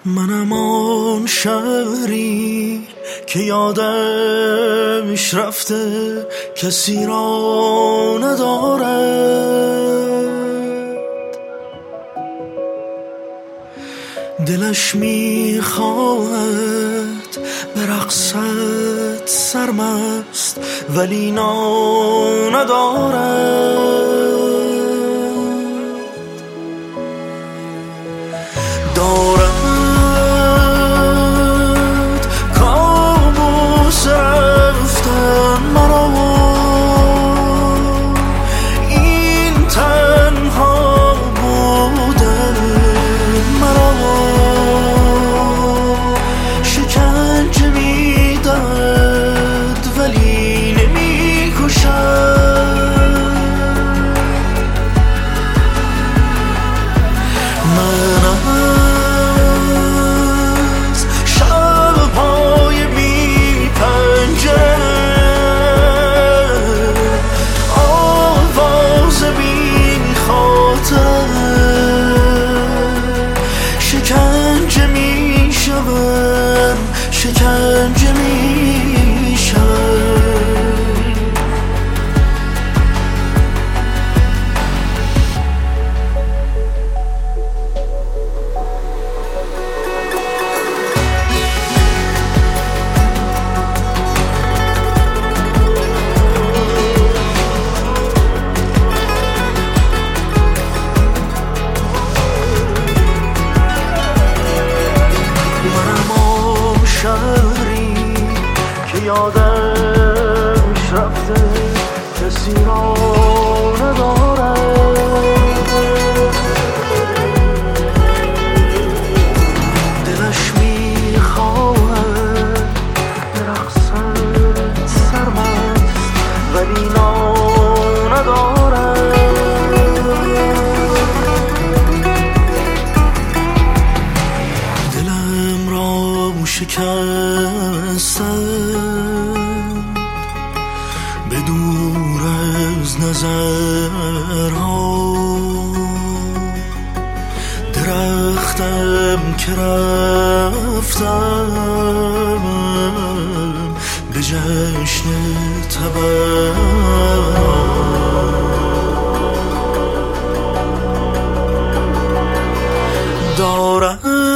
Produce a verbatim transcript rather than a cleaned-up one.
منم آن شهری که یادش رفته کسی را ندارد، دلش میخواهد به رقصت سرمست ولی نا ندارد. دارد کابوس رفتن مرا، این تنها بودن مرا، شکنجه میدهد ولی نمیکشد. من شکنجه می شوم، شکنجه می شوم. شهری که یادش رفته کسی را ندارد، دلش میخواهد به رقصت سرمست ولی نا ندارد. دلم را شکستم به دور از نظرها، درختم که رفتم به جشن تبر دارم.